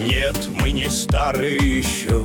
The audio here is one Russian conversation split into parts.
Нет, мы не старые еще.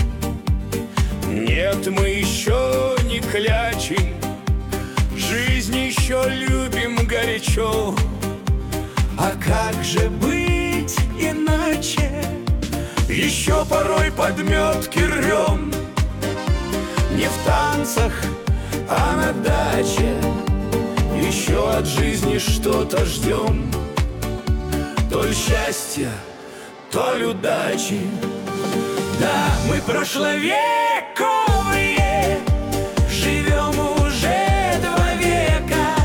Нет, мы еще не клячи. Жизнь еще любим горячо. А как же быть иначе? Еще порой подметки рвем. Не в танцах, а на даче. Еще от жизни что-то ждем. То ли счастья, то ли удачи. Да, мы прошловековые, живем уже 2 века.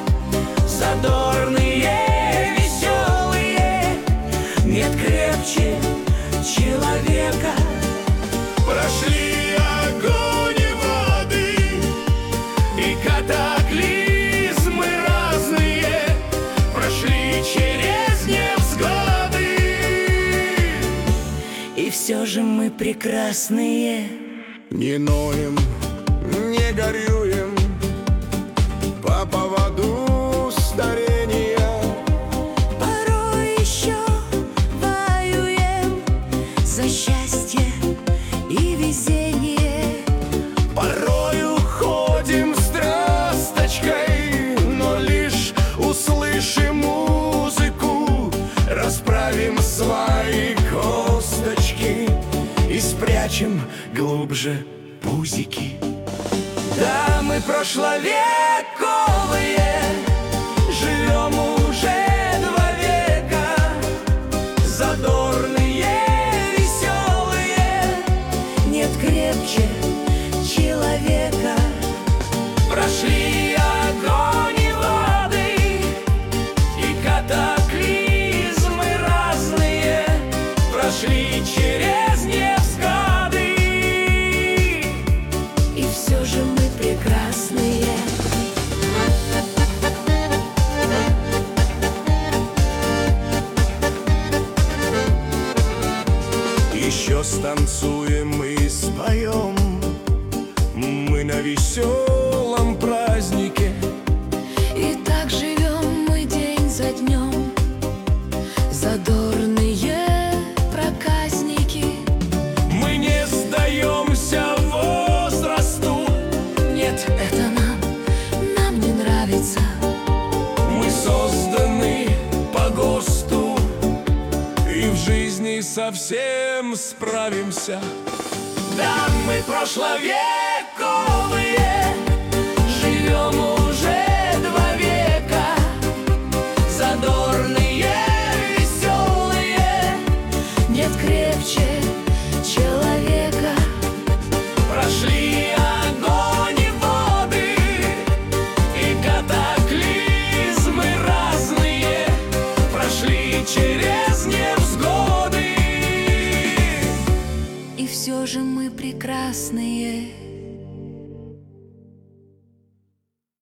Задорные, веселые, нет крепче человека. Прошли огонь и воды, и катаклизмы разные. Прошли через невзгоды, и все же мы прекрасные. Не ноем, не горюем по поводу старения. Порой еще воюем за счастье и везение. Порой уходим с тросточкой, но лишь услышим музыку, расправим свои косточки и спрячем глубже пузики. Да, мы прошловековые, живем уже 2 века. Задорные, веселые, Нет крепче человека. прошли огонь и воды, и катаклизмы разные. Прошли через невзгоды, И все же мы прекрасные. еще станцуем и споем. Мы на веселом празднике. И так живем мы день за днем. Задорные проказники. Мы не сдаемся возрасту. Нет, это нам не нравится. Мы созданы по ГОСТу, и в жизни совсем справимся. Да, мы прошловековые, живем уже 2 века. Задорные, веселые, Нет крепче человека. прошли огонь и воды, и катаклизмы разные. Прошли через невзгоды, И все же мы прекрасные.